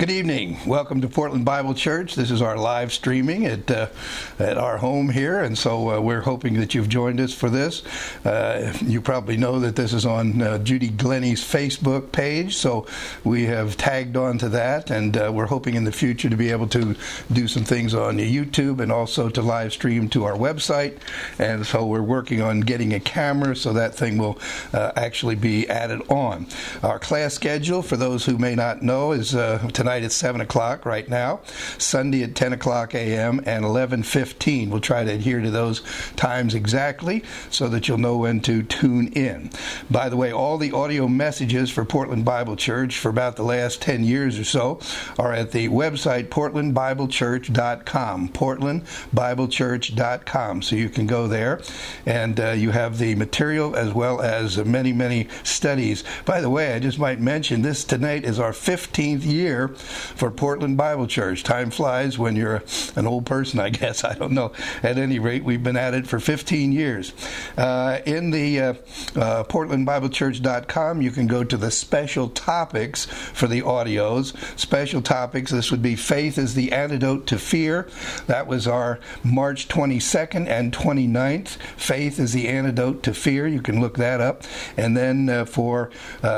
Good evening. Welcome to Portland Bible Church. This is our live streaming at our home here, and so we're hoping that you've joined us for this. You probably know that this is on Judy Glennie's Facebook page, so we have tagged on to that, and we're hoping in the future to be able to do some things on YouTube and also to live stream to our website. And so we're working on getting a camera so that thing will actually be added on. Our class schedule, for those who may not know, is tonight at 7 o'clock right now, Sunday at 10 o'clock a.m. and 11:15. We'll try to adhere to those times exactly so that you'll know when to tune in. By the way, all the audio messages for Portland Bible Church for about the last 10 years or so are at the website portlandbiblechurch.com, portlandbiblechurch.com. So you can go there and you have the material as well as many, many studies. By the way, I just might mention this tonight is our 15th year for Portland Bible Church. Time flies when you're an old person, I guess. I don't know. At any rate, we've been at it for 15 years. In the portlandbiblechurch.com, you can go to the special topics for the audios. Special topics, this would be Faith is the Antidote to Fear. That was our March 22nd and 29th. Faith is the Antidote to Fear. You can look that up. And then for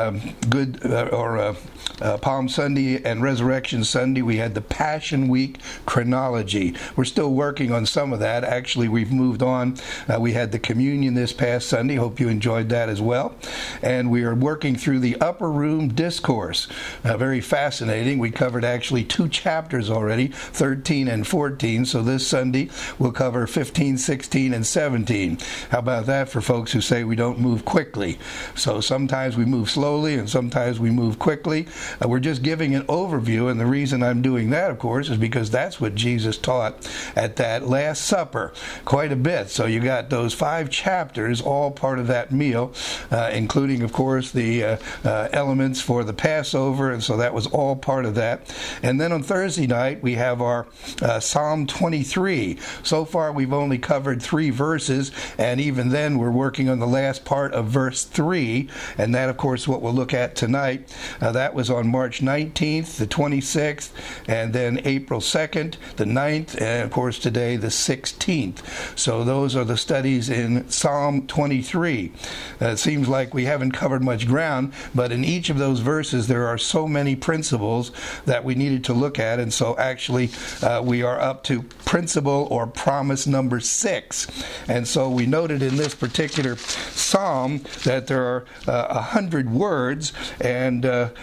Palm Sunday and Resurrection Sunday, we had the Passion Week chronology. We're still working on some of that. Actually, we've moved on. We had the communion this past Sunday. Hope you enjoyed that as well. And we are working through the Upper Room Discourse. Very fascinating. We covered actually 2 chapters already, 13 and 14. So this Sunday, we'll cover 15, 16, and 17. How about that for folks who say we don't move quickly? So sometimes we move slowly and sometimes we move quickly. We're just giving an overview, and the reason I'm doing that, of course, is because that's what Jesus taught at that Last Supper quite a bit. So you got those 5 chapters, all part of that meal, including, of course, the elements for the Passover, and so that was all part of that. And then on Thursday night, we have our Psalm 23. So far, we've only covered 3 verses, and even then, we're working on the last part of verse 3, and that, of course, what we'll look at tonight. That was on March 19th, the 26th, and then April 2nd, the 9th, and of course today the 16th. So those are the studies in Psalm 23. It seems like we haven't covered much ground, but in each of those verses there are so many principles that we needed to look at, and so actually we are up to principle or promise number 6. And so we noted in this particular psalm that there are 100 words and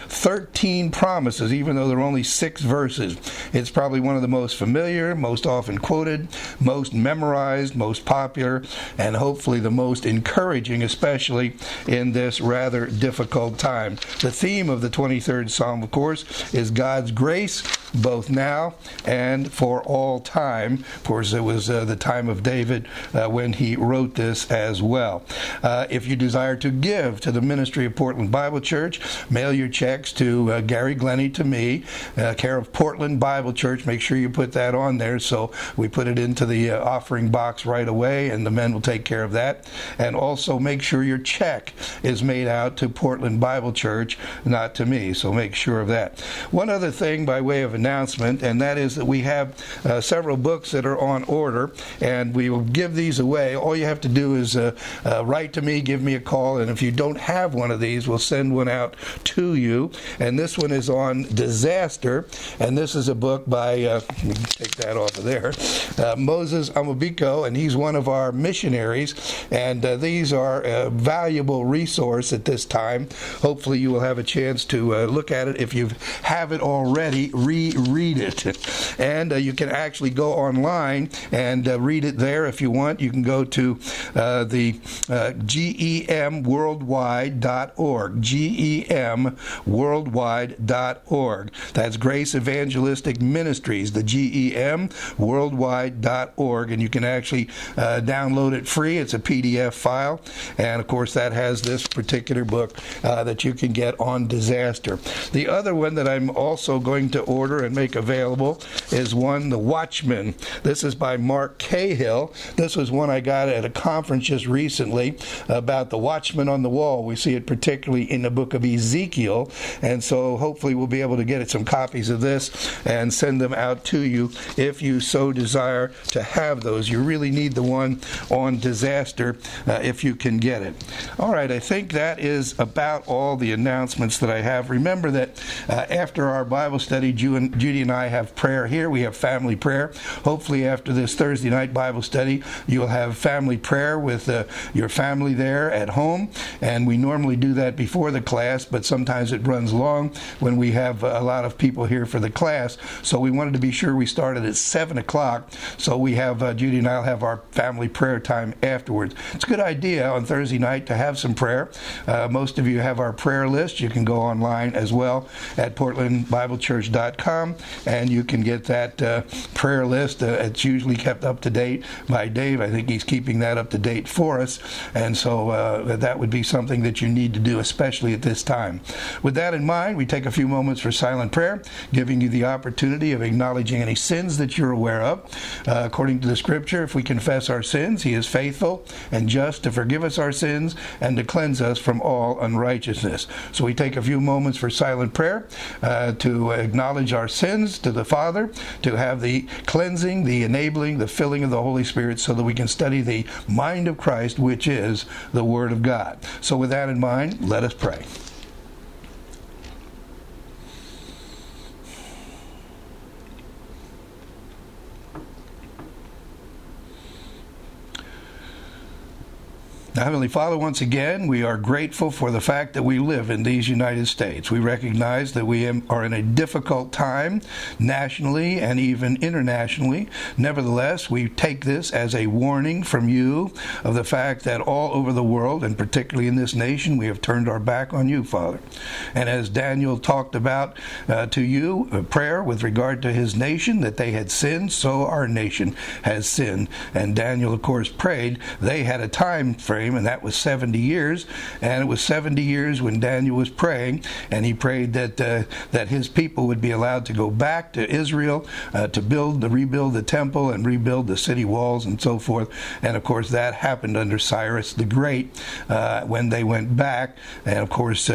13 promises, even though there are only 6 verses. It's probably one of the most familiar, most often quoted, most memorized, most popular, and hopefully the most encouraging, especially in this rather difficult time. The theme of the 23rd Psalm, of course, is God's grace, both now and for all time. Of course, it was the time of David when he wrote this as well. If you desire to give to the ministry of Portland Bible Church, mail your checks to Gary Glennie, to me, care of Portland Bible Church. Make sure you put that on there, so we put it into the offering box right away, and the men will take care of that. And also make sure your check is made out to Portland Bible Church, not to me, so make sure of that. One other thing by way of announcement, and that is that we have several books that are on order, and we will give these away. All you have to do is write to me, give me a call, and if you don't have one of these, we'll send one out to you. And this one is on disaster, and this is a book by, take that off of there, Moses Amobiko, and he's one of our missionaries, and these are a valuable resource at this time. Hopefully you will have a chance to look at it. If you have it already, reread it. And you can actually go online and read it there if you want. You can go to the gemworldwide.org, gemworldwide.org. That's Grace Evangelistic Ministries, the gemworldwide.org, and you can actually download it free. It's a PDF file, and of course that has this particular book that you can get on disaster. The other one that I'm also going to order and make available is one, The Watchman. This is by Mark Cahill. This was one I got at a conference just recently about the watchman on the wall. We see it particularly in the book of Ezekiel, and so hopefully we'll be able to get get some copies of this and send them out to you if you so desire to have those. You really need the one on disaster if you can get it. All right, I think that is about all the announcements that I have. Remember that after our Bible study, Judy and I have prayer here. We have family prayer. Hopefully after this Thursday night Bible study, you'll have family prayer with your family there at home. And we normally do that before the class, but sometimes it runs long when we have a lot of people here for the class. So we wanted to be sure we started at 7 o'clock. So we have, Judy and I will have our family prayer time afterwards. It's a good idea on Thursday night to have some prayer. Most of you have our prayer list. You can go online as well at portlandbiblechurch.com, and you can get that prayer list. It's usually kept up to date by Dave. I think he's keeping that up to date for us, and so that would be something that you need to do, especially at this time. With that in mind, we take a few moments for silent prayer, giving you the opportunity of acknowledging any sins that you're aware of. According to the Scripture, if we confess our sins, He is faithful and just to forgive us our sins and to cleanse us from all unrighteousness. So we take a few moments for silent prayer to acknowledge our sins to the Father, to have the cleansing, the enabling, the filling of the Holy Spirit so that we can study the mind of Christ, which is the Word of God. So with that in mind, let us pray. Now, Heavenly Father, once again, we are grateful for the fact that we live in these United States. We recognize that we are in a difficult time nationally and even internationally. Nevertheless, we take this as a warning from you of the fact that all over the world, and particularly in this nation, we have turned our back on you, Father. And as Daniel talked about to you, a prayer with regard to his nation, that they had sinned, so our nation has sinned. And Daniel, of course, prayed. They had a time frame, and that was 70 years. And it was 70 years when Daniel was praying, and he prayed that his people would be allowed to go back to Israel to rebuild the temple and rebuild the city walls and so forth. And of course that happened under Cyrus the Great when they went back. And of course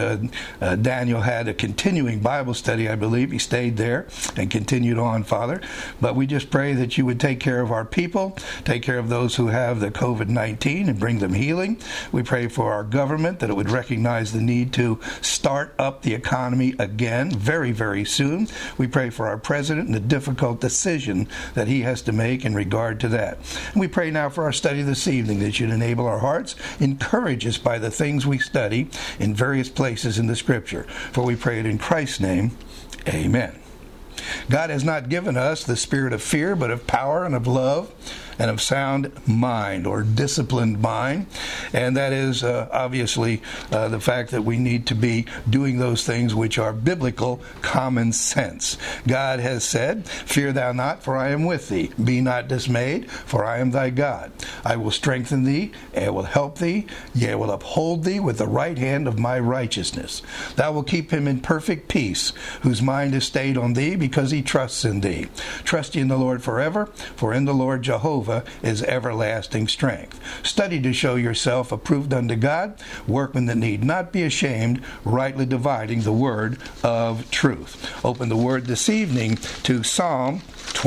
Daniel had a continuing Bible study, I believe. He stayed there and continued on, Father. But we just pray that you would take care of our people, take care of those who have the COVID-19 and bring them healing. We pray for our government that it would recognize the need to start up the economy again very, very soon. We pray for our president and the difficult decision that he has to make in regard to that. And we pray now for our study this evening that you'd enable our hearts, encourage us by the things we study in various places in the Scripture. For we pray it in Christ's name. Amen. God has not given us the spirit of fear, but of power and of love and of sound mind, or disciplined mind. And that is obviously the fact that we need to be doing those things which are biblical common sense. God has said, "Fear thou not, for I am with thee. Be not dismayed, for I am thy God. I will strengthen thee, and I will help thee, yea, I will uphold thee with the right hand of my righteousness. Thou wilt keep him in perfect peace, whose mind is stayed on thee, because he trusts in thee. Trust ye in the Lord forever, for in the Lord Jehovah is everlasting strength. Study to show yourself approved unto God, workmen that need not be ashamed, rightly dividing the word of truth." Open the word this evening to Psalm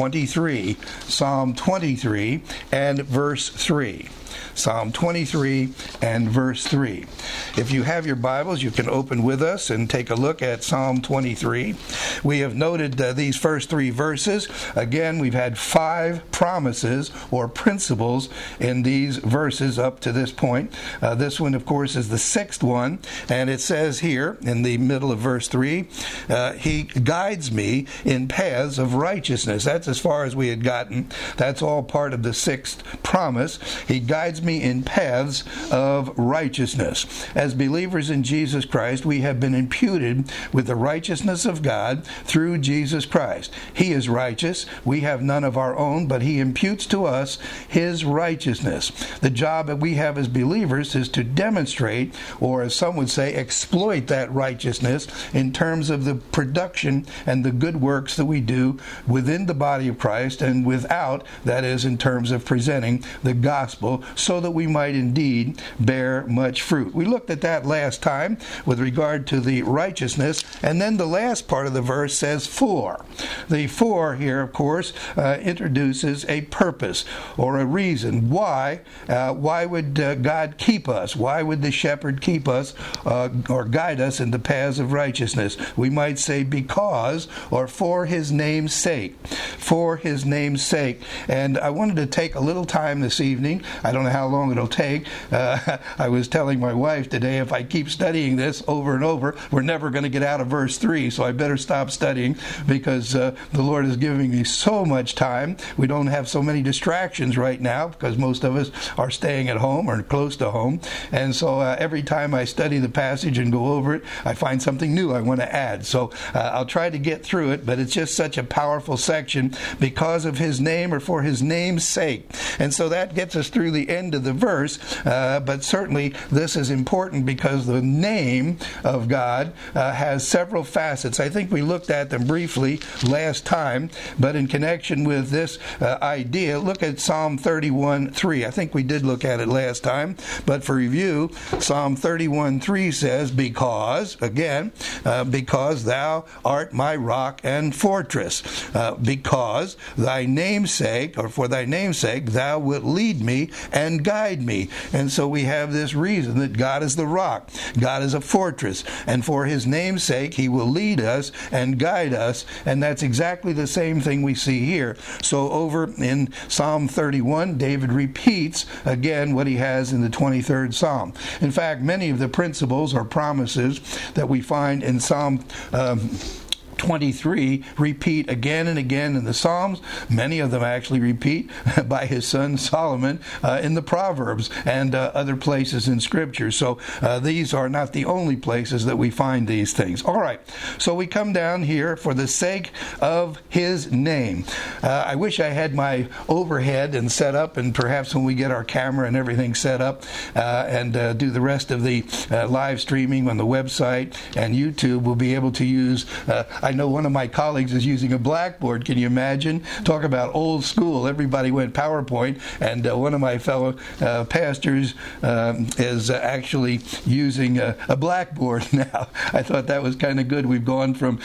23. Psalm 23 and verse 3. Psalm 23 and verse 3. If you have your Bibles, you can open with us and take a look at Psalm 23. We have noted these first three verses. Again, we've had 5 promises or principles in these verses up to this point. This one, of course, is the 6th one, and it says here in the middle of verse 3, He guides me in paths of righteousness. That's as far as we had gotten. That's all part of the 6th promise. He guides me in paths of righteousness. As believers in Jesus Christ, we have been imputed with the righteousness of God through Jesus Christ. He is righteous. We have none of our own, but He imputes to us His righteousness. The job that we have as believers is to demonstrate, or as some would say, exploit that righteousness in terms of the production and the good works that we do within the body of Christ and without, that is, in terms of presenting the gospel so that we might indeed bear much fruit. We looked at that last time with regard to the righteousness, and then the last part of the verse says for. The for here, of course, introduces a purpose or a reason. Why would God keep us? Why would the shepherd keep us or guide us in the paths of righteousness? We might say because, or for his name's sake. For his name's sake. And I wanted to take a little time this evening. I don't know how long it'll take. I was telling my wife today, if I keep studying this over and over, we're never going to get out of verse 3, so I better stop studying because the Lord is giving me so much time. We don't have so many distractions right now because most of us are staying at home or close to home. And so every time I study the passage and go over it, I find something new I want to add. So I'll try to get through it, but it's just such a powerful section because of his name or for his name's sake. And so that gets us through the end of the verse, but certainly this is important because the name of God has several facets. I think we looked at them briefly last time, but in connection with this idea, look at Psalm 31:3. I think we did look at it last time, but for review, Psalm 31:3 says, because thou art my rock and fortress, because thy name's sake, or for thy name's sake, thou wilt lead me and guide me. And so we have this reason that God is the rock, God is a fortress, and for his name's sake, he will lead us and guide us, and that's exactly the same thing we see here. So over in Psalm 31, David repeats again what he has in the 23rd Psalm. In fact, many of the principles or promises that we find in Psalm 23 repeat again and again in the Psalms. Many of them actually repeat by his son Solomon in the Proverbs and other places in Scripture. So these are not the only places that we find these things. All right, so we come down here for the sake of his name. I wish I had my overhead and set up, and perhaps when we get our camera and everything set up and do the rest of the live streaming on the website and YouTube, we'll be able to use I know one of my colleagues is using a Blackboard. Can you imagine? Talk about old school. Everybody went PowerPoint, and one of my fellow pastors is actually using a Blackboard now. I thought that was kind of good. We've gone from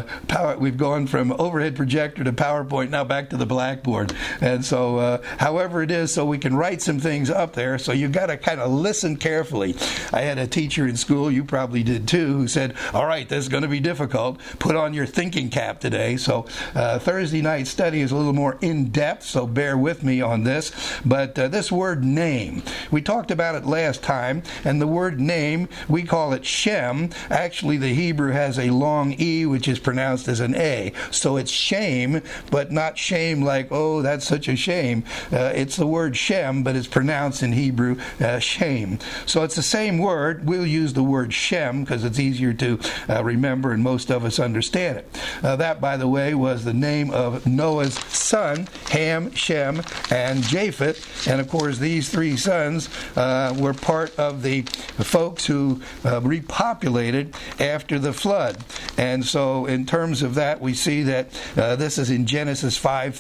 overhead projector to PowerPoint, now back to the Blackboard. And so, however it is, so we can write some things up there. So you've got to kind of listen carefully. I had a teacher in school, you probably did too, who said, all right, this is going to be difficult. Put on your thinking cap today. So Thursday night study is a little more in-depth, so bear with me on this. But this word name, we talked about it last time, and the word name, we call it Shem. Actually, the Hebrew has a long E, which is pronounced as an A. So it's shame, but not shame like, oh, that's such a shame. It's the word Shem, but it's pronounced in Hebrew shame. So it's the same word. We'll use the word Shem because it's easier to remember, and most of us understand it. That, by the way, was the name of Noah's son, Ham, Shem, and Japheth. And, of course, these three sons were part of the folks who repopulated after the flood. And so in terms of that, we see that this is in Genesis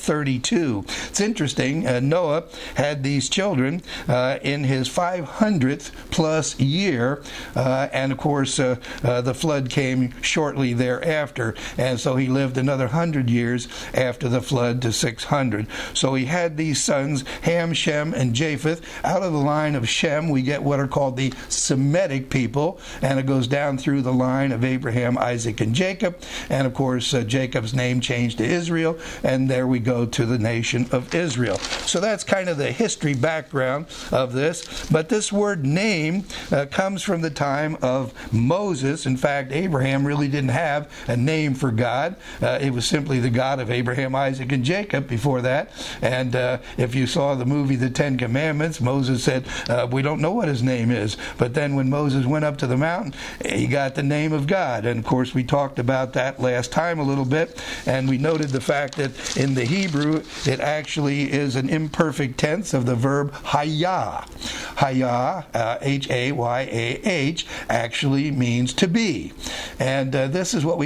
5:32. It's interesting. Noah had these children in his 500th plus year. And, of course, the flood came shortly thereafter. And so he lived another 100 years after the flood to 600. So he had these sons, Ham, Shem, and Japheth. Out of the line of Shem, we get what are called the Semitic people, and it goes down through the line of Abraham, Isaac, and Jacob. And of course, Jacob's name changed to Israel, and there we go to the nation of Israel. So that's kind of the history background of this. But this word name comes from the time of Moses. In fact, Abraham really didn't have a name for God. It was simply the God of Abraham, Isaac, and Jacob before that. And if you saw the movie The Ten Commandments, Moses said, we don't know what his name is. But then when Moses went up to the mountain, he got the name of God. And of course, we talked about that last time a little bit. And we noted the fact that in the Hebrew, it actually is an imperfect tense of the verb hayah. Hayah, Hayah, actually means to be. And this is what we call an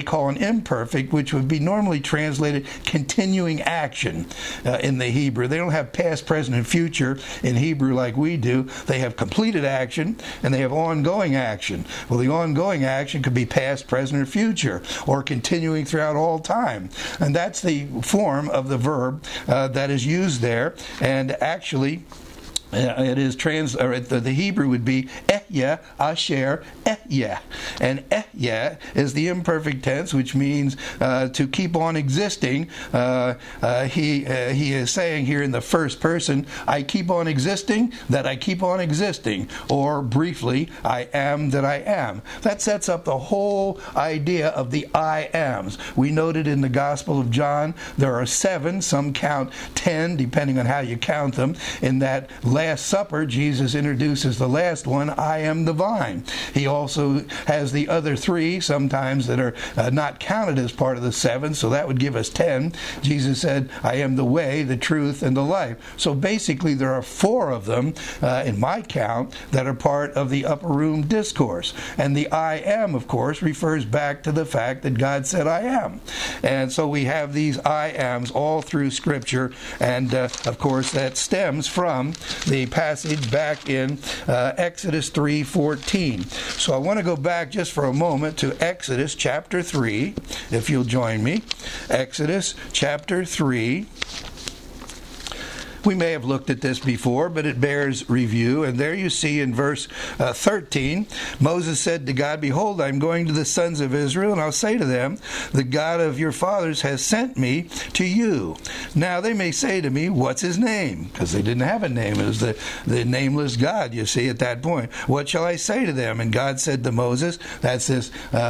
imperfect, which would be normally translated continuing action in the Hebrew. They don't have past, present, and future in Hebrew like we do. They have completed action and they have ongoing action. Well, the ongoing action could be past, present, or future, or continuing throughout all time. And that's the form of the verb that is used there. And actually, it is the Hebrew would be ehya, asher, ehya. And ehya is the imperfect tense, which means to keep on existing. He is saying here in the first person, I keep on existing, that I keep on existing. Or briefly, I am that I am. That sets up the whole idea of the I ams. We noted in the Gospel of John, there are 7, some count 10, depending on how you count them, in that Last Supper, Jesus introduces the last one, I am the vine. He also has the other 3, sometimes that are not counted as part of the 7, so that would give us 10. Jesus said, I am the way, the truth, and the life. So basically there are 4 of them, in my count, that are part of the upper room discourse. And the I am, of course, refers back to the fact that God said I am. And so we have these I ams all through Scripture, and of course that stems from the passage back in Exodus 3:14. So I want to go back just for a moment to Exodus chapter 3, if you'll join me. Exodus chapter 3. We may have looked at this before, but it bears review. And there you see in verse 13, Moses said to God, Behold, I am going to the sons of Israel, and I'll say to them, The God of your fathers has sent me to you. Now they may say to me, What's his name? Because they didn't have a name. It was the nameless God, you see, at that point. What shall I say to them? And God said to Moses, that's this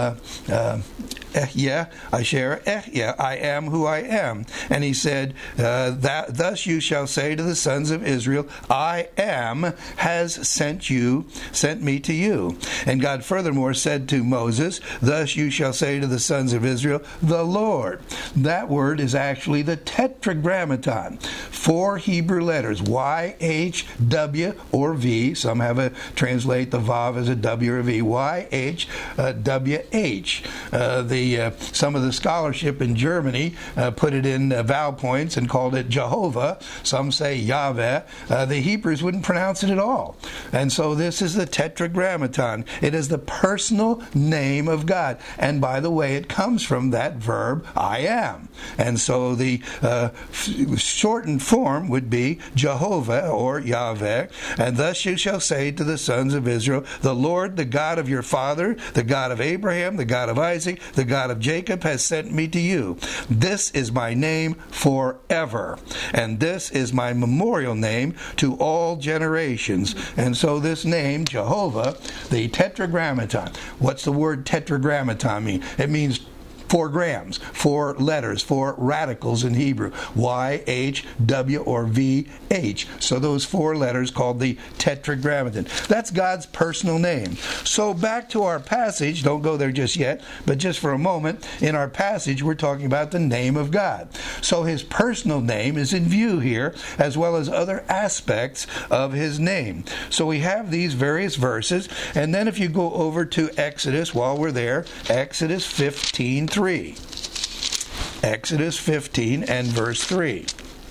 Ehya, Asher, Ehya, I am who I am. And he said, thus you shall say to the sons of Israel, I am has sent me to you. And God furthermore said to Moses, thus you shall say to the sons of Israel, the Lord. That word is actually the Tetragrammaton. 4 Hebrew letters, Y, H, W, or V. Some have translate the Vav as a W or a V. Y, H, W, H. Some of the scholarship in Germany put it in vowel points and called it Jehovah. Some say Yahweh. The Hebrews wouldn't pronounce it at all. And so this is the Tetragrammaton. It is the personal name of God. And by the way, it comes from that verb, I am. And so the shortened form would be Jehovah or Yahweh. And thus you shall say to the sons of Israel, the Lord, the God of your father, the God of Abraham, the God of Isaac, the God of Jacob has sent me to you. This is my name forever. And this is my memorial name to all generations. And so this name, Jehovah, the Tetragrammaton. What's the word Tetragrammaton mean? It means 4 grams, 4 letters, 4 radicals in Hebrew. Y, H, W, or V, H. So those 4 letters called the Tetragrammaton. That's God's personal name. So back to our passage. Don't go there just yet, but just for a moment. In our passage, we're talking about the name of God. So his personal name is in view here, as well as other aspects of his name. So we have these various verses. And then if you go over to Exodus, while we're there, Exodus 15:3. Exodus 15 and verse 3.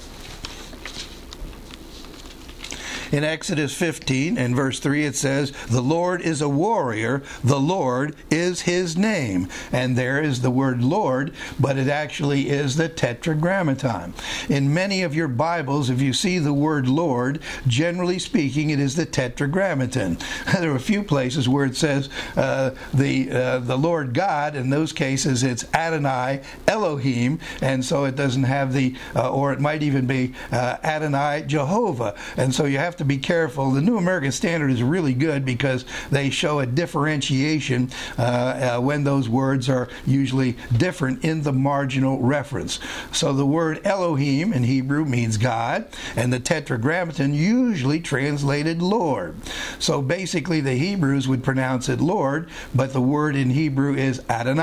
In Exodus 15 and verse 3 it says, the Lord is a warrior, the Lord is his name. And there is the word Lord, but it actually is the Tetragrammaton. In many of your Bibles, if you see the word Lord, generally speaking, it is the Tetragrammaton. There are a few places where it says the Lord God. In those cases, it's Adonai Elohim, and so it doesn't have the, or it might even be Adonai Jehovah. And so you have to be careful. The New American Standard is really good because they show a differentiation when those words are usually different in the marginal reference. So the word Elohim in Hebrew means God, and the Tetragrammaton usually translated Lord. So basically the Hebrews would pronounce it Lord, but the word in Hebrew is Adonai.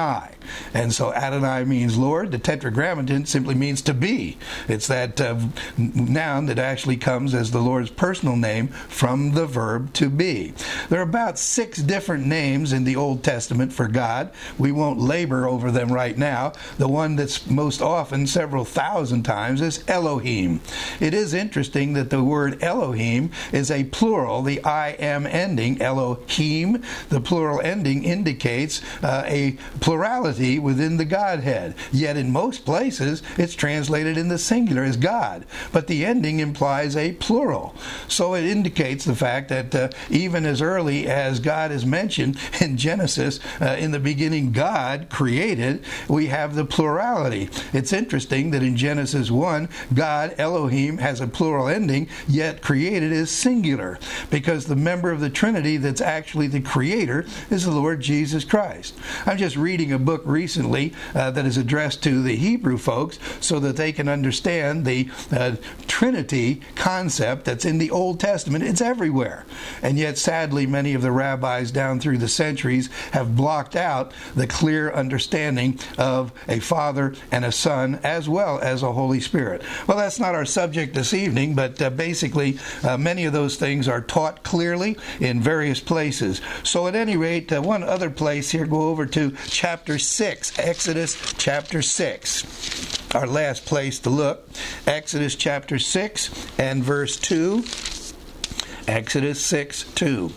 And so Adonai means Lord. The Tetragrammaton simply means to be. It's that noun that actually comes as the Lord's personal name from the verb to be. There are about 6 different names in the Old Testament for God. We won't labor over them right now. The one that's most often, several thousand times, is Elohim. It is interesting that the word Elohim is a plural, the I am ending, Elohim. The plural ending indicates a plurality within the Godhead. Yet in most places, it's translated in the singular as God. But the ending implies a plural. So it indicates the fact that even as early as God is mentioned in Genesis, in the beginning God created, we have the plurality. It's interesting that in Genesis 1, God, Elohim, has a plural ending, yet created is singular, because the member of the Trinity that's actually the creator is the Lord Jesus Christ. I'm just reading a book recently that is addressed to the Hebrew folks so that they can understand the Trinity concept that's in the Old Testament. It's everywhere. And yet, sadly, many of the rabbis down through the centuries have blocked out the clear understanding of a Father and a Son as well as a Holy Spirit. Well, that's not our subject this evening, but basically many of those things are taught clearly in various places. So at any rate, one other place here, go over to chapter 6, Exodus chapter 6. Our last place to look, Exodus chapter 6 and verse 2. Exodus 6:2.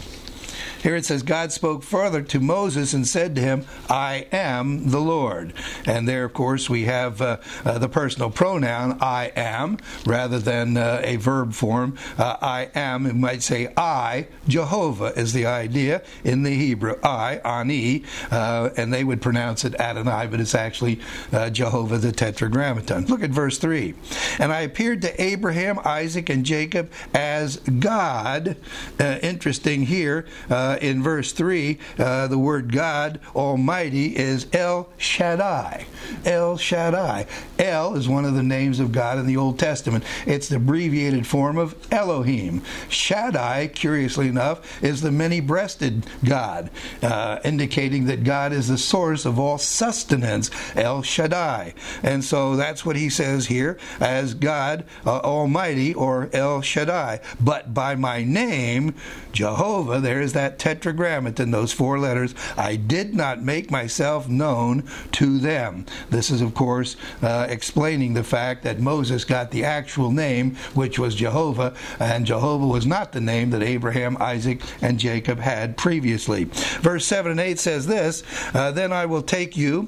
Here it says, God spoke further to Moses and said to him, I am the Lord. And there, of course, we have the personal pronoun, I am, rather than a verb form. I am, it might say I, Jehovah is the idea in the Hebrew. I, Ani, and they would pronounce it Adonai, but it's actually Jehovah the Tetragrammaton. Look at verse 3. And I appeared to Abraham, Isaac, and Jacob as God. Interesting here, in verse 3, the word God Almighty is El Shaddai. El Shaddai. El is one of the names of God in the Old Testament. It's the abbreviated form of Elohim. Shaddai, curiously enough, is the many-breasted God, indicating that God is the source of all sustenance. El Shaddai. And so that's what he says here as God Almighty, or El Shaddai. But by my name, Jehovah, there is that Tetragrammaton, those 4 letters, I did not make myself known to them. This is, of course, explaining the fact that Moses got the actual name, which was Jehovah, and Jehovah was not the name that Abraham, Isaac, and Jacob had previously. Verse 7 and 8 says this, Then I will take you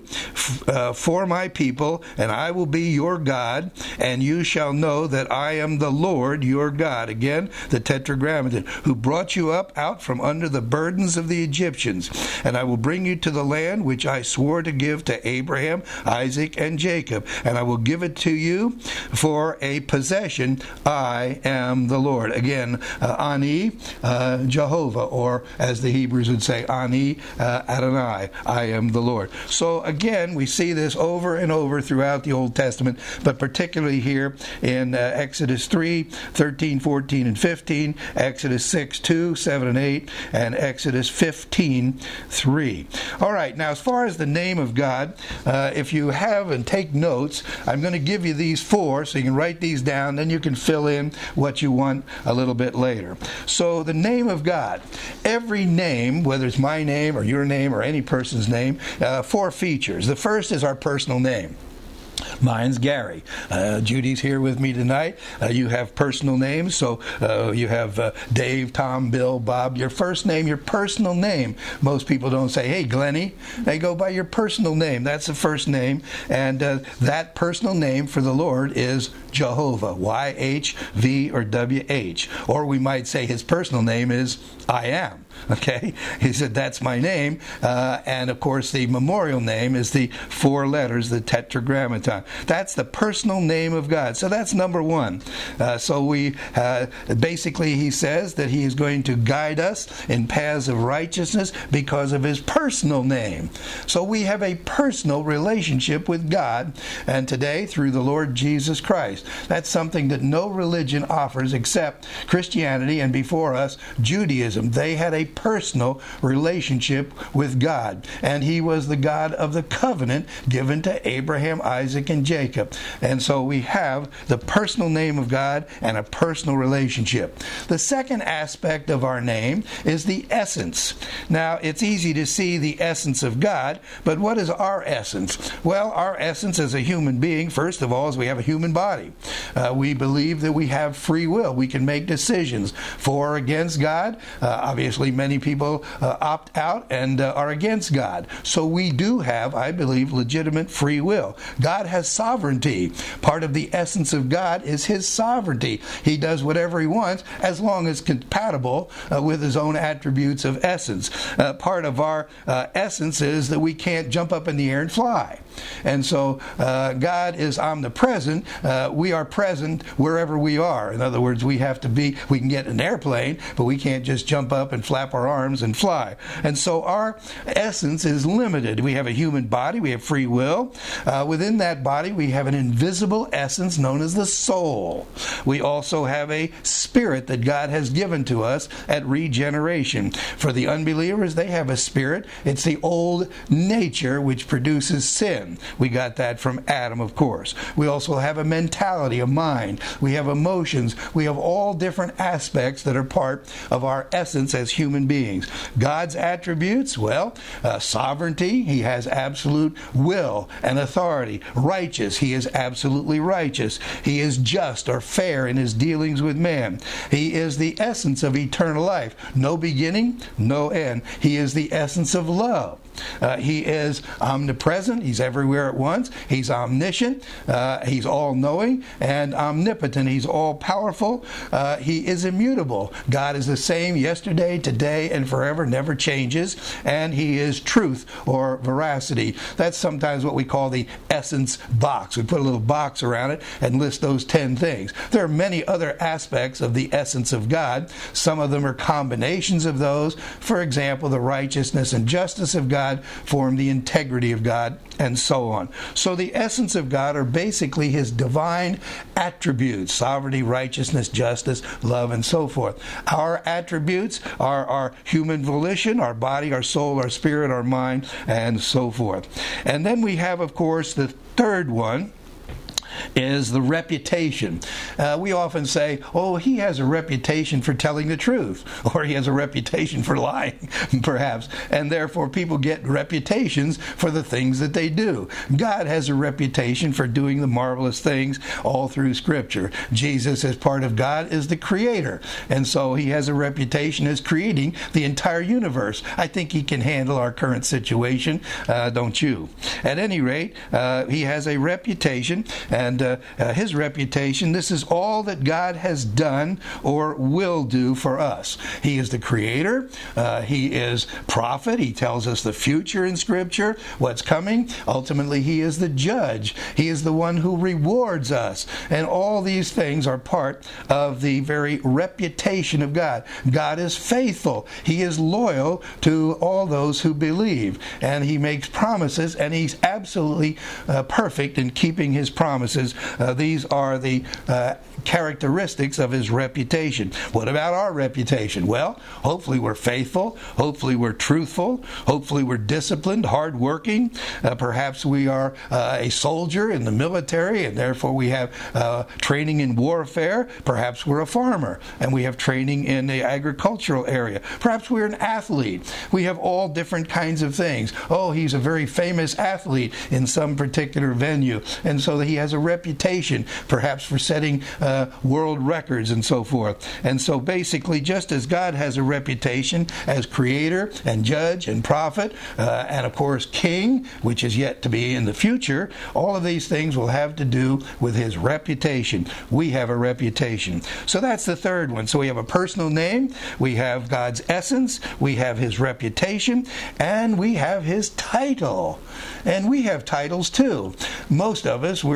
for my people, and I will be your God, and you shall know that I am the Lord your God. Again, the Tetragrammaton, who brought you up out from under the burdens of the Egyptians. And I will bring you to the land which I swore to give to Abraham, Isaac, and Jacob. And I will give it to you for a possession. I am the Lord. Again, Ani, Jehovah, or as the Hebrews would say, Ani, Adonai. I am the Lord. So again, we see this over and over throughout the Old Testament, but particularly here in Exodus 3, 13, 14, and 15, Exodus 6, 2, 7, and 8, and Exodus 15, 3. All right, now as far as the name of God, if you have and take notes, I'm going to give you these 4 so you can write these down, then you can fill in what you want a little bit later. So the name of God, every name, whether it's my name or your name or any person's name, 4 features. The first is our personal name. Mine's Gary. Judy's here with me tonight. You have personal names, so you have Dave, Tom, Bill, Bob. Your first name, your personal name. Most people don't say, hey, Glennie. They go by your personal name. That's the first name. And that personal name for the Lord is Jehovah, Y-H-V or W-H. Or we might say his personal name is I am. Okay? He said, that's my name. And of course, the memorial name is the 4 letters, the Tetragrammaton. That's the personal name of God. So that's number 1. So we basically, he says that he is going to guide us in paths of righteousness because of his personal name. So we have a personal relationship with God, and today through the Lord Jesus Christ. That's something that no religion offers except Christianity, and before us, Judaism. They had a a personal relationship with God. And he was the God of the covenant given to Abraham, Isaac, and Jacob. And so we have the personal name of God and a personal relationship. The second aspect of our name is the essence. Now, it's easy to see the essence of God, but what is our essence? Well, our essence as a human being, first of all, is we have a human body. We believe that we have free will. We can make decisions for or against God. Obviously, many people opt out and are against God. So we do have, I believe, legitimate free will. God has sovereignty. Part of the essence of God is his sovereignty. He does whatever he wants as long as compatible with his own attributes of essence. Part of our essence is that we can't jump up in the air and fly. And so God is omnipresent. We are present wherever we are. In other words, we can get an airplane, but we can't just jump up and flap our arms and fly. And so our essence is limited. We have a human body. We have free will. Within that body, we have an invisible essence known as the soul. We also have a spirit that God has given to us at regeneration. For the unbelievers, they have a spirit. It's the old nature which produces sin. We got that from Adam, of course. We also have a mentality, a mind. We have emotions. We have all different aspects that are part of our essence as human beings. God's attributes, well, sovereignty. He has absolute will and authority. Righteous. He is absolutely righteous. He is just or fair in his dealings with man. He is the essence of eternal life. No beginning, no end. He is the essence of love. He is omnipresent. He's everywhere at once. He's omniscient. He's all-knowing and omnipotent. He's all-powerful. He is immutable. God is the same yesterday, today, and forever, never changes. And he is truth or veracity. That's sometimes what we call the essence box. We put a little box around it and list those 10 things. There are many other aspects of the essence of God. Some of them are combinations of those. For example, the righteousness and justice of God form the integrity of God, and so on. So the essence of God are basically his divine attributes: sovereignty, righteousness, justice, love, and so forth. Our attributes are our human volition, our body, our soul, our spirit, our mind, and so forth. And then we have, of course, the third one, is the reputation. We often say, oh, he has a reputation for telling the truth, or he has a reputation for lying, perhaps, and therefore people get reputations for the things that they do. God has a reputation for doing the marvelous things all through Scripture. Jesus, as part of God, is the creator, and so he has a reputation as creating the entire universe. I think he can handle our current situation, don't you? At any rate, he has a reputation, and his reputation, this is all that God has done or will do for us. He is the creator. He is prophet. He tells us the future in Scripture, what's coming. Ultimately, he is the judge. He is the one who rewards us. And all these things are part of the very reputation of God. God is faithful. He is loyal to all those who believe. And he makes promises, and he's absolutely perfect in keeping his promises. These are the characteristics of his reputation. What about our reputation? Well, hopefully we're faithful. Hopefully we're truthful. Hopefully we're disciplined, hardworking. Perhaps we are a soldier in the military, and therefore we have training in warfare. Perhaps we're a farmer, and we have training in the agricultural area. Perhaps we're an athlete. We have all different kinds of things. Oh, he's a very famous athlete in some particular venue, and so he has a reputation, perhaps for setting world records and so forth. And so basically, just as God has a reputation as creator and judge and prophet, and of course king, which is yet to be in the future, all of these things will have to do with his reputation. We have a reputation. So that's the third one. So we have a personal name, we have God's essence, we have his reputation, and we have his title. And we have titles too. Most of us, we're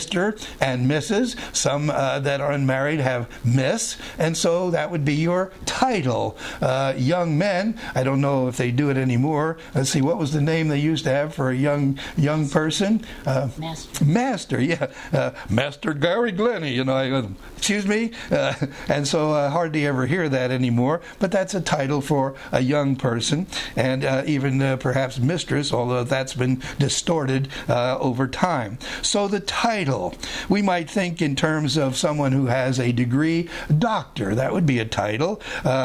Mr. and Mrs. Some that are unmarried have Miss, and so that would be your title. Young men, I don't know if they do it anymore. Let's see, what was the name they used to have for a young person? Master, yeah. Master Gary Glennie, excuse me. And so hardly ever hear that anymore, but that's a title for a young person, and even perhaps mistress, although that's been distorted over time. So the title, we might think in terms of someone who has a degree. Doctor, that would be a title.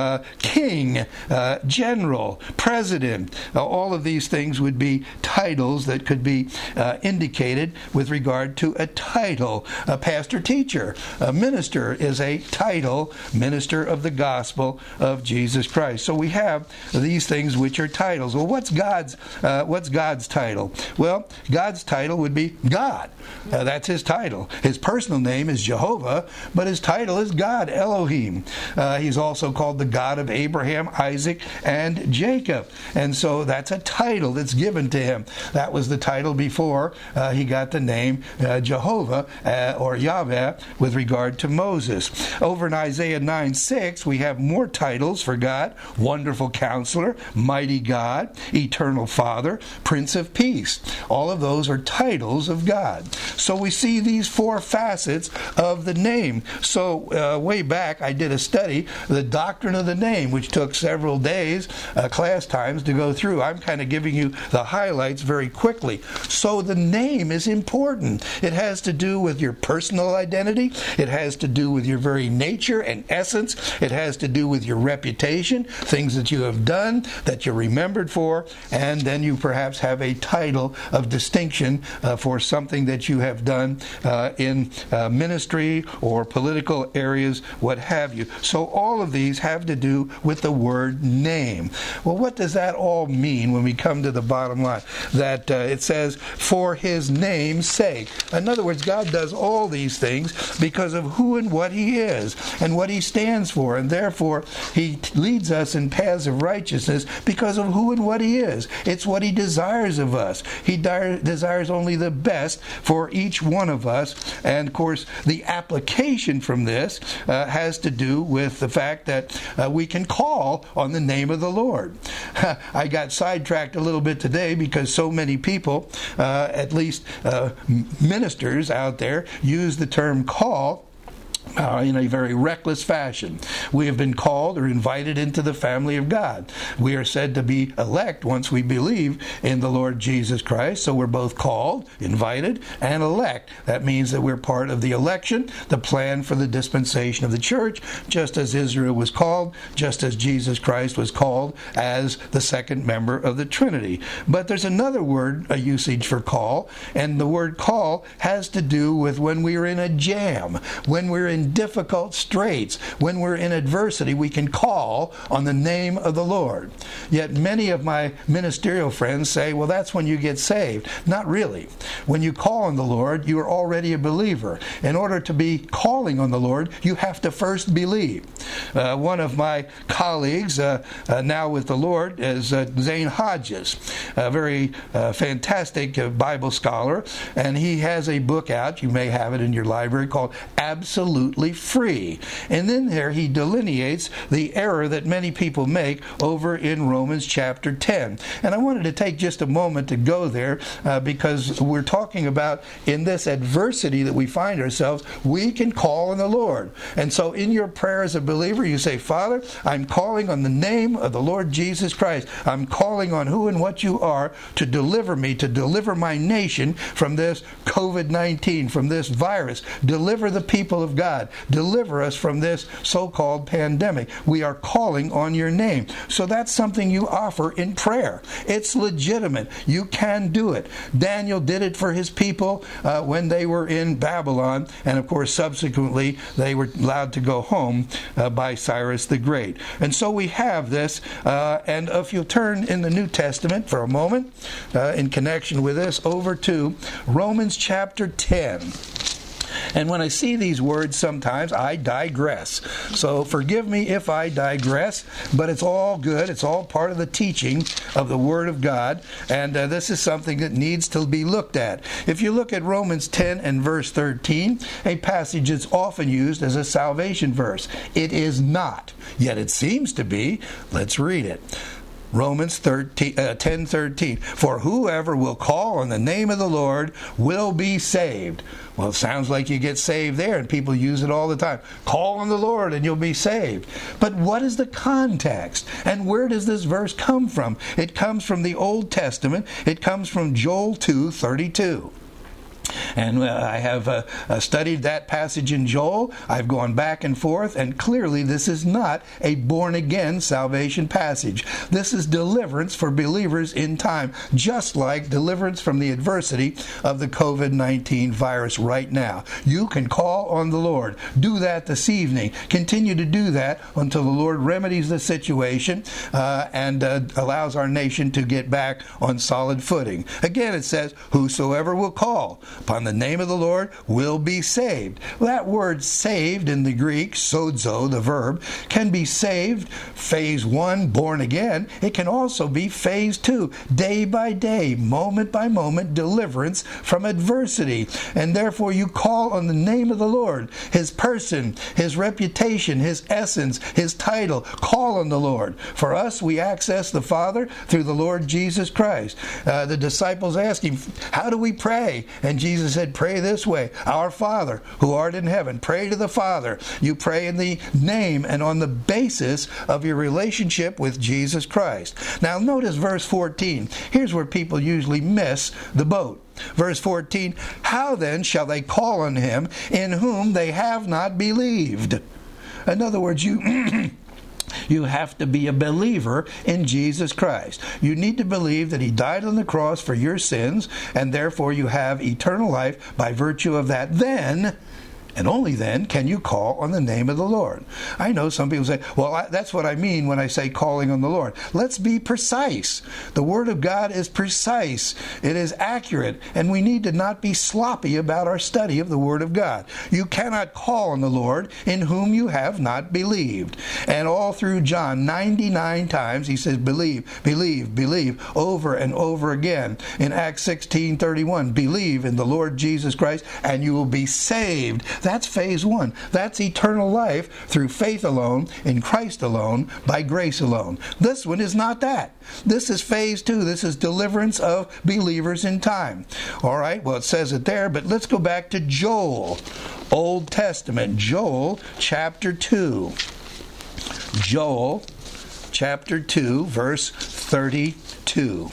King, general, president, all of these things would be titles that could be indicated with regard to a title. A pastor, teacher, a minister is a title, minister of the gospel of Jesus Christ. So we have these things which are titles. Well, what's God's title? Well, God's title would be God. That's his title. His personal name is Jehovah, but his title is God, Elohim. He's also called the God of Abraham, Isaac, and Jacob. And so that's a title that's given to him. That was the title before he got the name Jehovah or Yahweh with regard to Moses. Over in Isaiah 9:6, we have more titles for God: Wonderful Counselor, Mighty God, Eternal Father, Prince of Peace. All of those are titles of God. So we see these four facets of the name. So way back, I did a study, the doctrine of the name, which took several days, class times, to go through. I'm kind of giving you the highlights very quickly. So the name is important. It has to do with your personal identity. It has to do with your very nature and essence. It has to do with your reputation, things that you have done, that you're remembered for, and then you perhaps have a title of distinction for something that you have done in ministry or political areas, what have you. So all of these have to do with the word name. Well, what does that all mean when we come to the bottom line? That it says, for his name's sake. In other words, God does all these things because of who and what he is and what he stands for, and therefore he leads us in paths of righteousness because of who and what he is. It's what he desires of us. He desires only the best for each one of us, and of course the application from this has to do with the fact that we can call on the name of the Lord. I got sidetracked a little bit today because so many people, at least ministers out there, use the term call in a very reckless fashion. We have been called or invited into the family of God. We are said to be elect once we believe in the Lord Jesus Christ. So we're both called, invited, and elect. That means that we're part of the election, the plan for the dispensation of the church, just as Israel was called, just as Jesus Christ was called as the second member of the Trinity. But there's another word, a usage for call, and the word call has to do with when we're in a jam, when we're in difficult straits, when we're in adversity, we can call on the name of the Lord. Yet many of my ministerial friends say, well, that's when you get saved. Not really. When you call on the Lord, you are already a believer. In order to be calling on the Lord, you have to first believe. One of my colleagues, now with the Lord, is Zane Hodges, a very fantastic Bible scholar, and he has a book out, you may have it in your library, called Absolutely Free. And then there he delineates the error that many people make over in Romans chapter 10. And I wanted to take just a moment to go there because we're talking about in this adversity that we find ourselves, we can call on the Lord. And so in your prayer as a believer, you say, Father, I'm calling on the name of the Lord Jesus Christ. I'm calling on who and what you are to deliver me, to deliver my nation from this COVID-19, from this virus. Deliver the people of God. Deliver us from this so-called pandemic. We are calling on your name. So that's something you offer in prayer. It's legitimate. You can do it. Daniel did it for his people when they were in Babylon, and of course subsequently they were allowed to go home by Cyrus the Great. And so we have this, and if you'll turn in the New Testament for a moment in connection with this over to Romans chapter 10. And when I see these words, sometimes I digress. So forgive me if I digress, but it's all good. It's all part of the teaching of the Word of God, and this is something that needs to be looked at. If you look at Romans 10 and verse 13, a passage that's often used as a salvation verse. It is not, yet it seems to be. Let's read it. Romans 10:13. For whoever will call on the name of the Lord will be saved. Well, it sounds like you get saved there, and people use it all the time. Call on the Lord and you'll be saved. But what is the context? And where does this verse come from? It comes from the Old Testament. It comes from Joel 2:32. And I have studied that passage in Joel. I've gone back and forth, and clearly this is not a born-again salvation passage. This is deliverance for believers in time, just like deliverance from the adversity of the COVID-19 virus right now. You can call on the Lord. Do that this evening. Continue to do that until the Lord remedies the situation and allows our nation to get back on solid footing. Again, it says, whosoever will call upon the name of the Lord will be saved. That word saved in the Greek, sozo, the verb, can be saved, phase 1, born again. It can also be phase 2, day by day, moment by moment, deliverance from adversity. And therefore you call on the name of the Lord, His person, His reputation, His essence, His title. Call on the Lord. For us, we access the Father through the Lord Jesus Christ. The disciples asked Him, how do we pray? And Jesus said, pray this way, Our Father who art in heaven. Pray to the Father. You pray in the name and on the basis of your relationship with Jesus Christ. Now notice verse 14. Here's where people usually miss the boat. Verse 14, how then shall they call on Him in whom they have not believed? In other words, you have to be a believer in Jesus Christ. You need to believe that He died on the cross for your sins, and therefore you have eternal life by virtue of that. Then, and only then, can you call on the name of the Lord. I know some people say, well, that's what I mean when I say calling on the Lord. Let's be precise. The Word of God is precise. It is accurate, and we need to not be sloppy about our study of the Word of God. You cannot call on the Lord in whom you have not believed. And all through John, 99 times, He says, believe, believe, believe, over and over again. In Acts 16:31, believe in the Lord Jesus Christ, and you will be saved. That's phase 1. That's eternal life through faith alone, in Christ alone, by grace alone. This one is not that. This is phase 2. This is deliverance of believers in time. All right, well, it says it there, but let's go back to Joel, Old Testament, Joel chapter 2. Joel chapter 2, verse 32.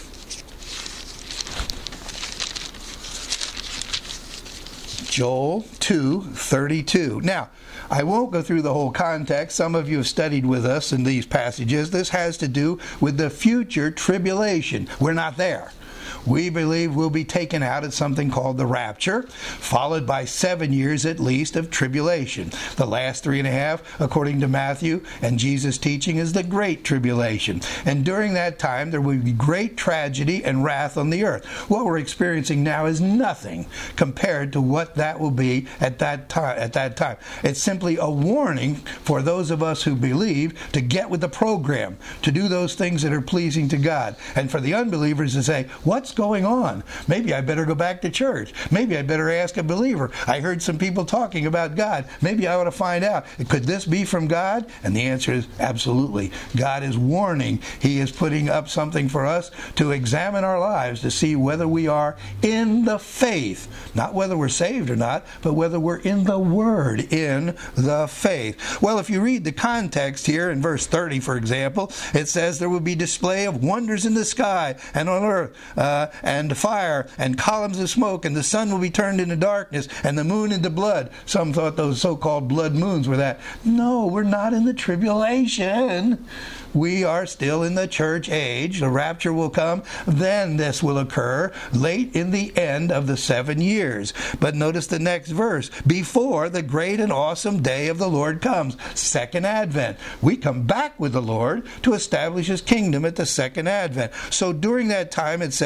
Joel 2:32. Now, I won't go through the whole context. Some of you have studied with us in these passages. This has to do with the future tribulation. We're not there. We believe we'll be taken out at something called the rapture, followed by 7 years at least of tribulation. The last 3.5, according to Matthew and Jesus' teaching, is the Great Tribulation. And during that time, there will be great tragedy and wrath on the earth. What we're experiencing now is nothing compared to what that will be at that time. It's simply a warning for those of us who believe to get with the program, to do those things that are pleasing to God. And for the unbelievers to say, what's going on? Maybe I better go back to church. Maybe I better ask a believer. I heard some people talking about God. Maybe I ought to find out. Could this be from God? And the answer is absolutely. God is warning. He is putting up something for us to examine our lives to see whether we are in the faith. Not whether we're saved or not, but whether we're in the Word, in the faith. Well, if you read the context here in verse 30, for example, it says there will be display of wonders in the sky and on earth, and fire and columns of smoke, and the sun will be turned into darkness and the moon into blood. Some thought those so-called blood moons were that. No, we're not in the tribulation. We are still in the church age. The rapture will come. Then this will occur late in the end of the 7 years. But notice the next verse. Before the great and awesome day of the Lord comes. Second Advent. We come back with the Lord to establish His kingdom at the second Advent. So during that time, it says,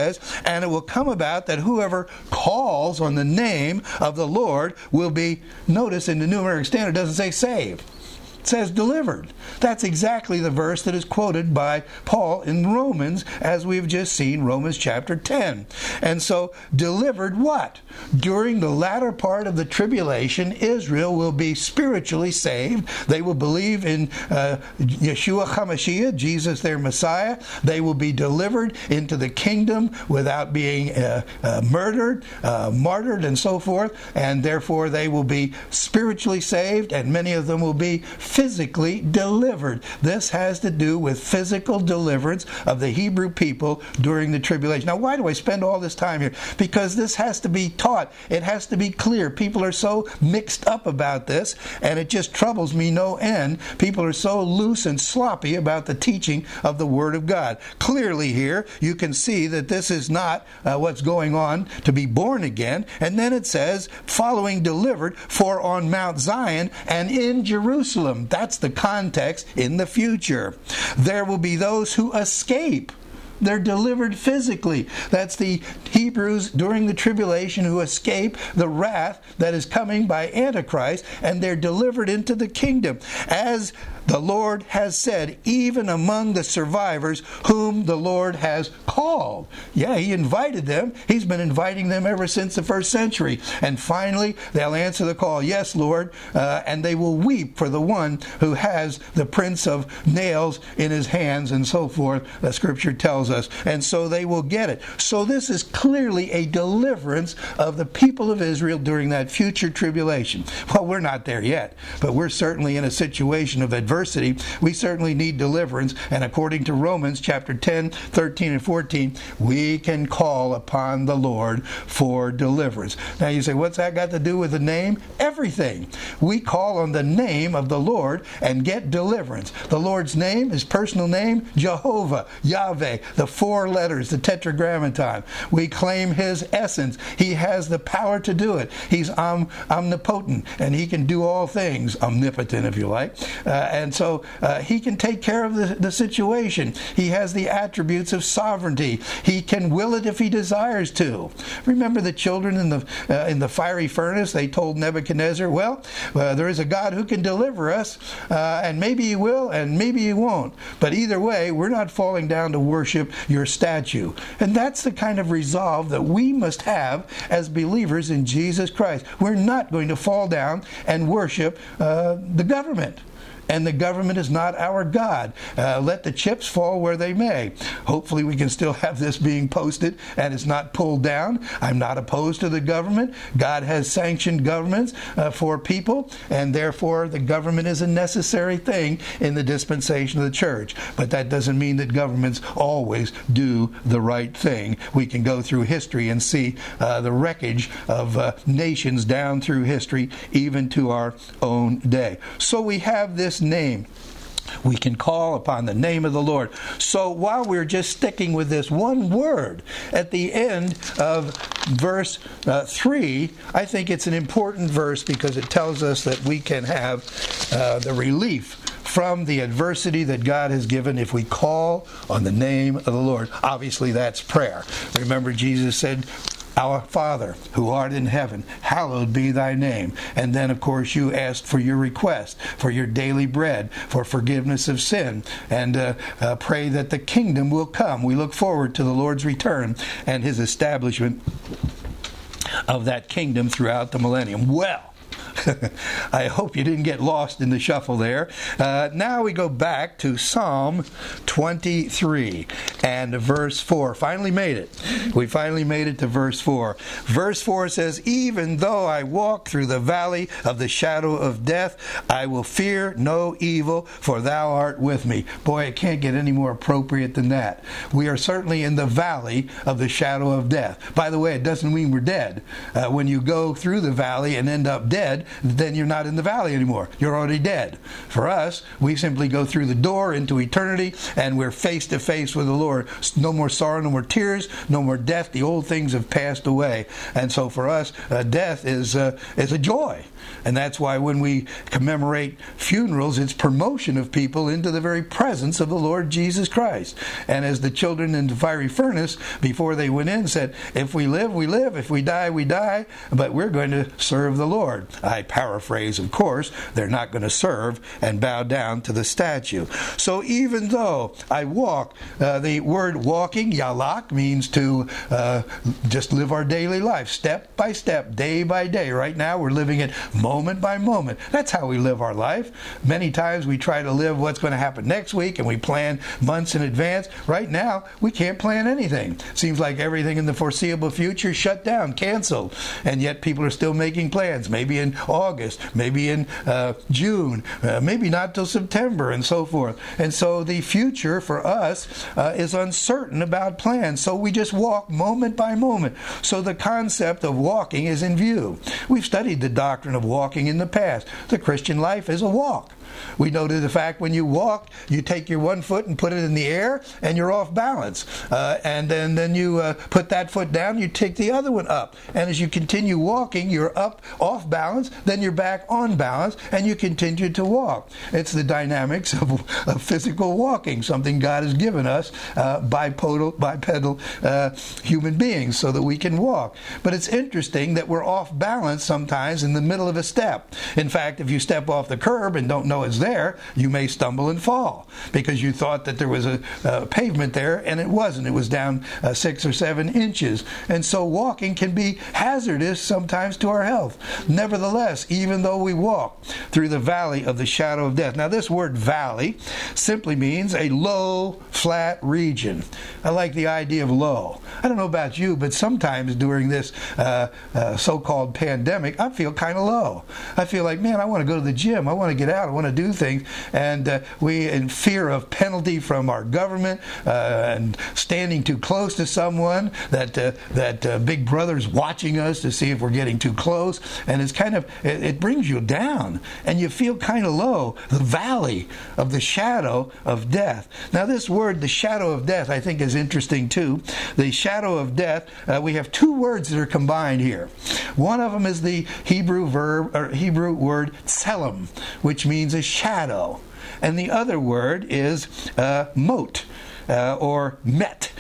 says, and it will come about that whoever calls on the name of the Lord will be, notice in the New American Standard, it doesn't say saved. It says delivered. That's exactly the verse that is quoted by Paul in Romans, as we've just seen, Romans chapter 10. And so, delivered what? During the latter part of the tribulation, Israel will be spiritually saved. They will believe in Yeshua HaMashiach, Jesus their Messiah. They will be delivered into the kingdom without being murdered, martyred, and so forth. And therefore, they will be spiritually saved, and many of them will be physically delivered. This has to do with physical deliverance of the Hebrew people during the tribulation. Now, why do I spend all this time here? Because this has to be taught. It has to be clear. People are so mixed up about this, and it just troubles me no end. People are so loose and sloppy about the teaching of the Word of God. Clearly here, you can see that this is not what's going on to be born again. And then it says, following delivered, for on Mount Zion and in Jerusalem. That's the context in the future. There will be those who escape. They're delivered physically. That's the Hebrews during the tribulation who escape the wrath that is coming by Antichrist, and they're delivered into the kingdom. As the Lord has said, even among the survivors whom the Lord has called. Yeah, He invited them. He's been inviting them ever since the first century. And finally, they'll answer the call, yes, Lord, and they will weep for the one who has the prints of nails in his hands and so forth, the Scripture tells us. And so they will get it. So this is clearly a deliverance of the people of Israel during that future tribulation. Well, we're not there yet, but we're certainly in a situation of adversity. We certainly need deliverance, and according to Romans chapter 10, 13, and 14, we can call upon the Lord for deliverance. Now you say, what's that got to do with the name? Everything. We call on the name of the Lord and get deliverance. The Lord's name, His personal name, Jehovah, Yahweh, the 4 letters, the Tetragrammaton. We claim His essence. He has the power to do it. He's omnipotent, and He can do all things, omnipotent if you like, and so He can take care of the situation. He has the attributes of sovereignty. He can will it if He desires to. Remember the children in the fiery furnace? They told Nebuchadnezzar, well, there is a God who can deliver us, and maybe He will, and maybe He won't. But either way, we're not falling down to worship your statue. And that's the kind of resolve that we must have as believers in Jesus Christ. We're not going to fall down and worship the government. And the government is not our God. Let the chips fall where they may. Hopefully we can still have this being posted and it's not pulled down. I'm not opposed to the government. God has sanctioned governments for people, and therefore the government is a necessary thing in the dispensation of the church. But that doesn't mean that governments always do the right thing. We can go through history and see the wreckage of nations down through history, even to our own day. So we have this name. We can call upon the name of the Lord. So while we're just sticking with this one word at the end of verse 3, I think it's an important verse because it tells us that we can have the relief from the adversity that God has given if we call on the name of the Lord. Obviously, that's prayer. Remember, Jesus said, Our Father, who art in heaven, hallowed be thy name. And then, of course, you asked for your request, for your daily bread, for forgiveness of sin, and pray that the kingdom will come. We look forward to the Lord's return and His establishment of that kingdom throughout the millennium. Well, I hope you didn't get lost in the shuffle there. Now we go back to Psalm 23 and verse 4. Finally made it. We finally made it to verse 4. Verse 4 says, even though I walk through the valley of the shadow of death, I will fear no evil, for thou art with me. Boy, it can't get any more appropriate than that. We are certainly in the valley of the shadow of death. By the way, it doesn't mean we're dead. When you go through the valley and end up dead, then you're not in the valley anymore. You're already dead. For us, we simply go through the door into eternity, and we're face to face with the Lord. No more sorrow, no more tears, no more death. The old things have passed away. And so for us, death is a joy. And that's why when we commemorate funerals, it's promotion of people into the very presence of the Lord Jesus Christ. And as the children in the fiery furnace, before they went in, said, if we live, we live. If we die, we die. But we're going to serve the Lord. I paraphrase, of course. They're not going to serve and bow down to the statue. So even though I walk, the word walking, yalak, means to just live our daily life, step by step, day by day. Right now, we're living it moment by moment. That's how we live our life. Many times we try to live what's going to happen next week, and we plan months in advance. Right now, we can't plan anything. Seems like everything in the foreseeable future shut down, canceled, and yet people are still making plans. Maybe in August, maybe in June, maybe not till September, and so forth. And so the future for us is uncertain about plans. So we just walk moment by moment. So the concept of walking is in view. We've studied the doctrine of walking in the past. The Christian life is a walk. We know to the fact when you walk, you take your one foot and put it in the air, and you're off balance. And then you put that foot down, you take the other one up. And as you continue walking, you're up off balance, then you're back on balance, and you continue to walk. It's the dynamics of physical walking, something God has given us, bipedal human beings, so that we can walk. But it's interesting that we're off balance sometimes in the middle of a step. In fact, if you step off the curb and don't know it's there, you may stumble and fall because you thought that there was a pavement there, and it wasn't. It was down 6 or 7 inches. And so walking can be hazardous sometimes to our health. Nevertheless, even though we walk through the valley of the shadow of death. Now, this word valley simply means a low, flat region. I like the idea of low. I don't know about you, but sometimes during this so-called pandemic, I feel kind of low. I feel like, man, I want to go to the gym. I want to get out. I want to do things. And we, in fear of penalty from our government and standing too close to someone, that Big Brother's watching us to see if we're getting too close. And it's kind of, it brings you down. And you feel kind of low. The valley of the shadow of death. Now, this word, the shadow of death, I think is interesting too. The shadow of death, we have 2 words that are combined here. One of them is the Hebrew word tselem, which means a shadow. And the other word is mot. Or met,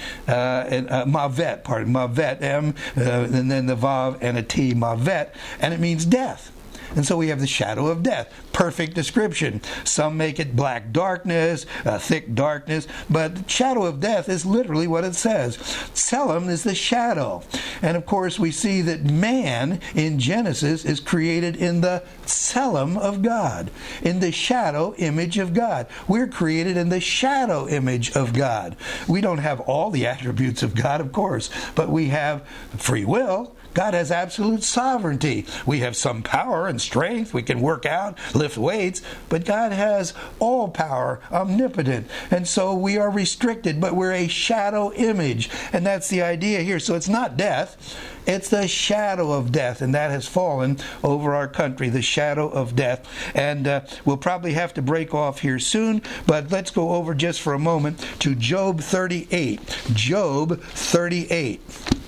mavet, mavet, and then the vav and a t, mavet, and it means death. And so we have the shadow of death. Perfect description. Some make it black darkness, thick darkness, but shadow of death is literally what it says. Tselem is the shadow. And of course we see that man in Genesis is created in the tselem of God, in the shadow image of God. We're created in the shadow image of God. We don't have all the attributes of God, of course, but we have free will. God has absolute sovereignty. We have some power and strength. We can work out, lift weights, but God has all power, omnipotent. And so we are restricted, but we're a shadow image. And that's the idea here. So it's not death. It's the shadow of death, and that has fallen over our country, the shadow of death. And we'll probably have to break off here soon, but let's go over just for a moment to Job 38. Job 38.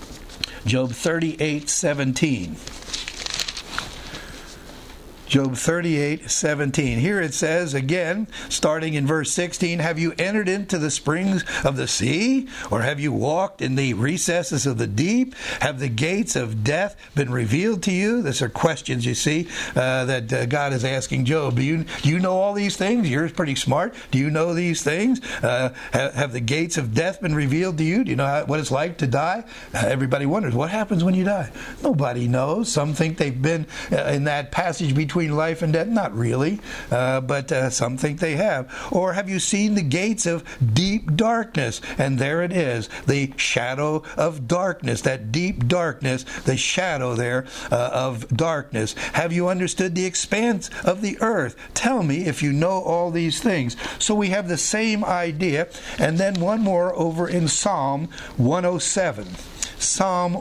Job 38:17. Job 38:17. Here it says again, starting in verse 16, have you entered into the springs of the sea? Or have you walked in the recesses of the deep? Have the gates of death been revealed to you? These are questions, you see, that God is asking Job. Do you know all these things? You're pretty smart. Do you know these things? Have the gates of death been revealed to you? Do you know what it's like to die? Everybody wonders, what happens when you die? Nobody knows. Some think they've been in that passage between life and death. Not really, but some think they have. Or have you seen the gates of deep darkness? And there it is, the shadow of darkness, that deep darkness, the shadow there of darkness. Have you understood the expanse of the earth? Tell me if you know all these things. So we have the same idea. And then one more over in Psalm 107. Psalm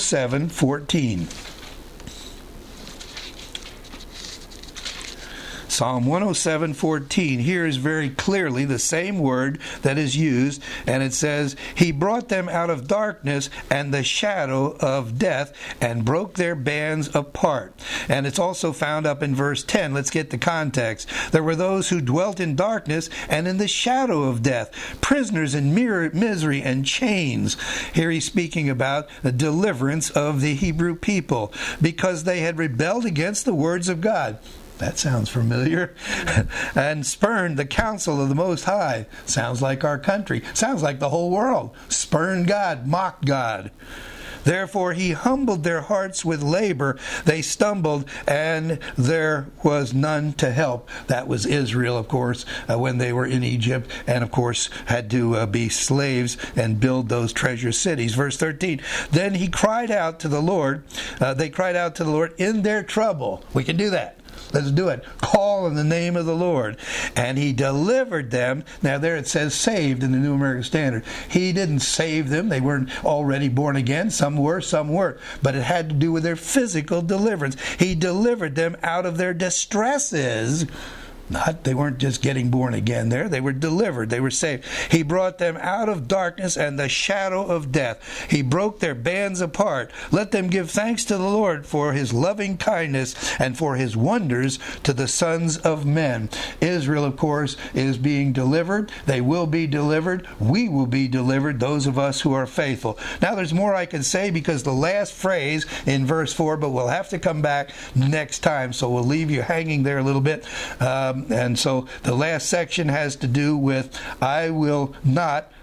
107:14. Psalm 107:14. Here is very clearly the same word that is used, and it says, He brought them out of darkness and the shadow of death and broke their bands apart. And it's also found up in verse 10. Let's get the context. There were those who dwelt in darkness and in the shadow of death, prisoners in misery and chains. Here he's speaking about the deliverance of the Hebrew people because they had rebelled against the words of God. That sounds familiar. And spurned the counsel of the Most High. Sounds like our country. Sounds like the whole world. Spurned God, mocked God. Therefore he humbled their hearts with labor. They stumbled, and there was none to help. That was Israel, of course, when they were in Egypt, and of course had to be slaves and build those treasure cities. Verse 13, then he cried out to the Lord. They cried out to the Lord in their trouble. We can do that. Let's do it. Call on the name of the Lord. And he delivered them. Now there it says saved in the New American Standard. He didn't save them. They weren't already born again. Some were, some weren't. But it had to do with their physical deliverance. He delivered them out of their distresses. They weren't just getting born again there. They were delivered. They were saved. He brought them out of darkness and the shadow of death. He broke their bands apart. Let them give thanks to the Lord for his loving kindness and for his wonders to the sons of men. Israel, of course, is being delivered. They will be delivered. We will be delivered, those of us who are faithful. Now, there's more I can say because the last phrase in verse 4, but we'll have to come back next time, so we'll leave you hanging there a little bit. And so the last section has to do with I will not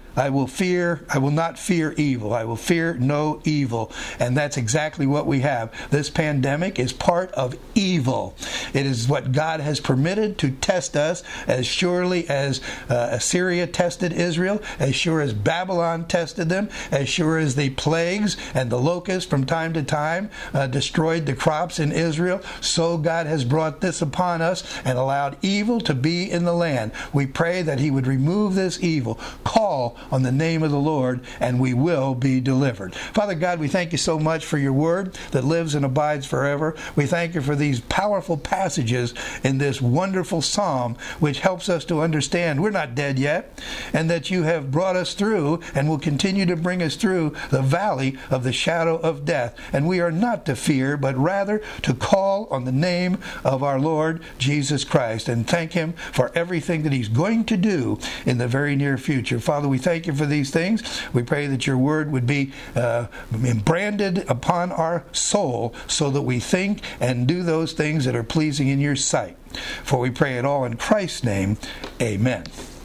fear evil. I will fear no evil. And that's exactly what we have. This pandemic is part of evil. It is what God has permitted to test us as surely as Assyria tested Israel, as sure as Babylon tested them, as sure as the plagues and the locusts from time to time destroyed the crops in Israel. So God has brought this upon us and allowed evil to be in the land. We pray that he would remove this evil. Call on the name of the Lord, and we will be delivered. Father God, we thank you so much for your word that lives and abides forever. We thank you for these powerful passages in this wonderful psalm, which helps us to understand we're not dead yet, and that you have brought us through and will continue to bring us through the valley of the shadow of death. And we are not to fear, but rather to call on the name of our Lord Jesus Christ and thank him for everything that he's going to do in the very near future. Father, we thank you for these things. We pray that your word would be branded upon our soul so that we think and do those things that are pleasing in your sight. For we pray it all in Christ's name. Amen.